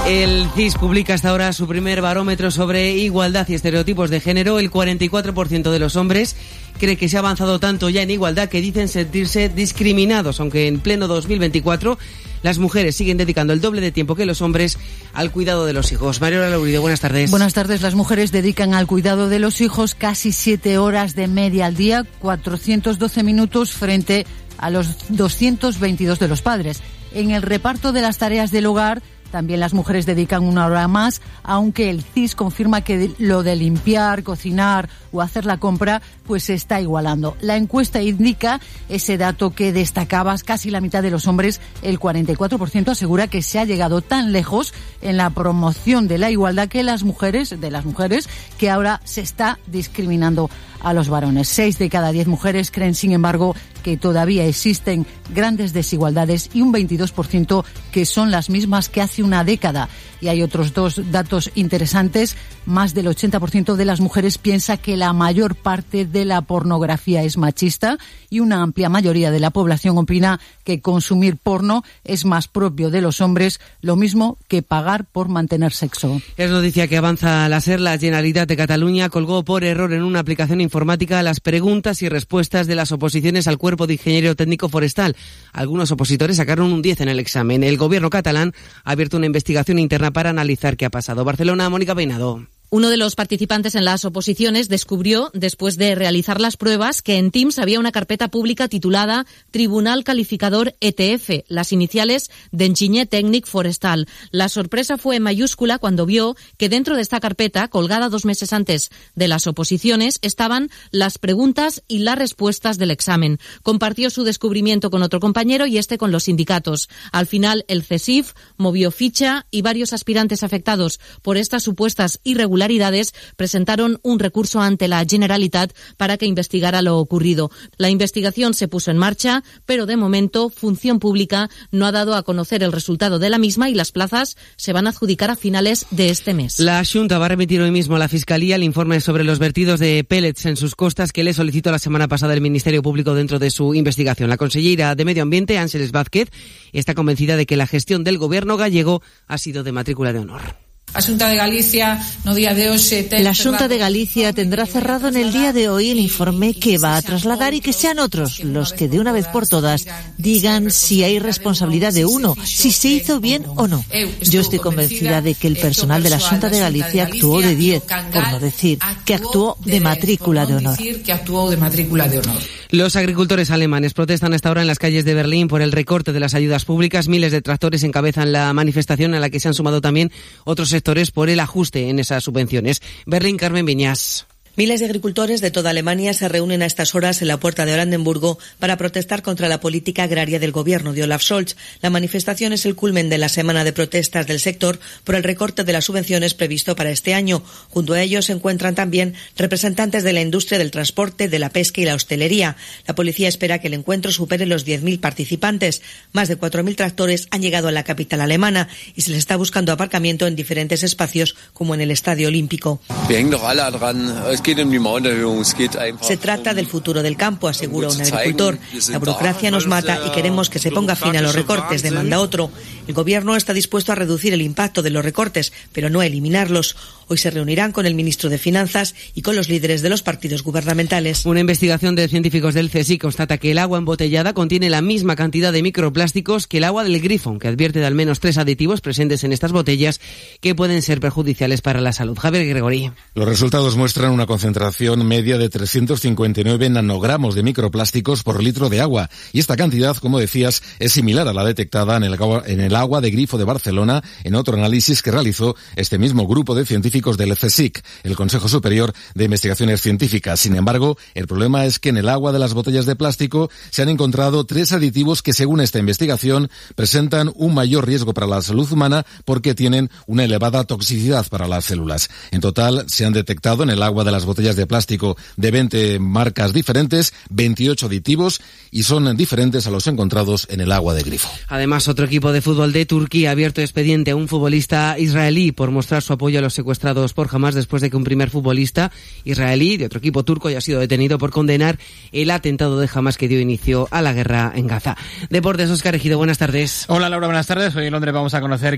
El CIS publica hasta ahora su primer barómetro sobre igualdad y estereotipos de género. El 44% de los hombres cree que se ha avanzado tanto ya en igualdad que dicen sentirse discriminados, aunque en pleno 2024 las mujeres siguen dedicando el doble de tiempo que los hombres al cuidado de los hijos. Mariola Laurido, buenas tardes. Buenas tardes. Las mujeres dedican al cuidado de los hijos casi 7 horas de media al día, 412 minutos frente a los 222 de los padres. En el reparto de las tareas del hogar, también las mujeres dedican 1 hora más, aunque el CIS confirma que lo de limpiar, cocinar o hacer la compra pues se está igualando. La encuesta indica ese dato que destacabas, casi la mitad de los hombres, el 44% asegura que se ha llegado tan lejos en la promoción de la igualdad que de las mujeres, que ahora se está discriminando a los varones. 6 de cada 10 mujeres creen, sin embargo, que todavía existen grandes desigualdades y un 22% que son las mismas que hace una década. Y hay otros 2 datos interesantes. Más del 80% de las mujeres piensa que la mayor parte de la pornografía es machista y una amplia mayoría de la población opina que consumir porno es más propio de los hombres, lo mismo que pagar por mantener sexo. Es noticia que avanza la SER. La Generalitat de Cataluña colgó por error en una aplicación informática las preguntas y respuestas de las oposiciones al Cuerpo de Ingeniero Técnico Forestal. Algunos opositores sacaron un 10 en el examen. El gobierno catalán ha abierto una investigación interna para analizar qué ha pasado. Barcelona, Mónica Peinado. Uno de los participantes en las oposiciones descubrió, después de realizar las pruebas, que en Teams había una carpeta pública titulada Tribunal Calificador ETF, las iniciales de Enginyer Tècnic Forestal. La sorpresa fue mayúscula cuando vio que dentro de esta carpeta, colgada 2 meses antes de las oposiciones, estaban las preguntas y las respuestas del examen. Compartió su descubrimiento con otro compañero y con los sindicatos. Al final, el CESIF movió ficha y varios aspirantes afectados por estas supuestas irregularidades presentaron un recurso ante la Generalitat para que investigara lo ocurrido. La investigación se puso en marcha, pero de momento Función Pública no ha dado a conocer el resultado de la misma y las plazas se van a adjudicar a finales de este mes. La Xunta va a remitir hoy mismo a la Fiscalía el informe sobre los vertidos de pellets en sus costas que le solicitó la semana pasada el Ministerio Público dentro de su investigación. La consellera de Medio Ambiente, Ángeles Vázquez, está convencida de que la gestión del gobierno gallego ha sido de matrícula de honor. La Xunta de Galicia tendrá cerrado en el día de hoy el informe que va a trasladar y que sean otros los que de una vez por todas digan si hay responsabilidad de uno, si se hizo bien o no. Yo estoy convencida de que el personal de la Xunta de Galicia actuó de 10, por no decir que actuó de matrícula de honor. Los agricultores alemanes protestan hasta ahora en las calles de Berlín por el recorte de las ayudas públicas. Miles de tractores encabezan la manifestación a la que se han sumado también otros sectores por el ajuste en esas subvenciones. Berlín, Carmen Viñas. Miles de agricultores de toda Alemania se reúnen a estas horas en la puerta de Brandenburgo para protestar contra la política agraria del gobierno de Olaf Scholz. La manifestación es el culmen de la semana de protestas del sector por el recorte de las subvenciones previsto para este año. Junto a ellos se encuentran también representantes de la industria del transporte, de la pesca y la hostelería. La policía espera que el encuentro supere los 10.000 participantes. Más de 4.000 tractores han llegado a la capital alemana y se les está buscando aparcamiento en diferentes espacios, como en el Estadio Olímpico. Se trata del futuro del campo, asegura un agricultor. La burocracia nos mata y queremos que se ponga fin a los recortes, demanda otro. El gobierno está dispuesto a reducir el impacto de los recortes, pero no a eliminarlos. Hoy se reunirán con el ministro de Finanzas y con los líderes de los partidos gubernamentales. Una investigación de científicos del CSIC constata que el agua embotellada contiene la misma cantidad de microplásticos que el agua del grifo, que advierte de al menos 3 aditivos presentes en estas botellas que pueden ser perjudiciales para la salud. Javier Gregorí. Los resultados muestran una concentración media de 359 nanogramos de microplásticos por litro de agua. Y esta cantidad, como decías, es similar a la detectada en el agua de grifo de Barcelona en otro análisis que realizó este mismo grupo de científicos del CSIC, el Consejo Superior de Investigaciones Científicas. Sin embargo, el problema es que en el agua de las botellas de plástico se han encontrado 3 aditivos que, según esta investigación, presentan un mayor riesgo para la salud humana porque tienen una elevada toxicidad para las células. En total, se han detectado en el agua de las botellas de plástico de 20 marcas diferentes, 28 aditivos, y son diferentes a los encontrados en el agua de grifo. Además, otro equipo de fútbol de Turquía ha abierto expediente a un futbolista israelí por mostrar su apoyo a los secuestrados por Hamás después de que un primer futbolista israelí de otro equipo turco haya sido detenido por condenar el atentado de Hamás que dio inicio a la guerra en Gaza. Deportes, Óscar Ejido, buenas tardes. Hola Laura, buenas tardes. Hoy en Londres vamos a conocer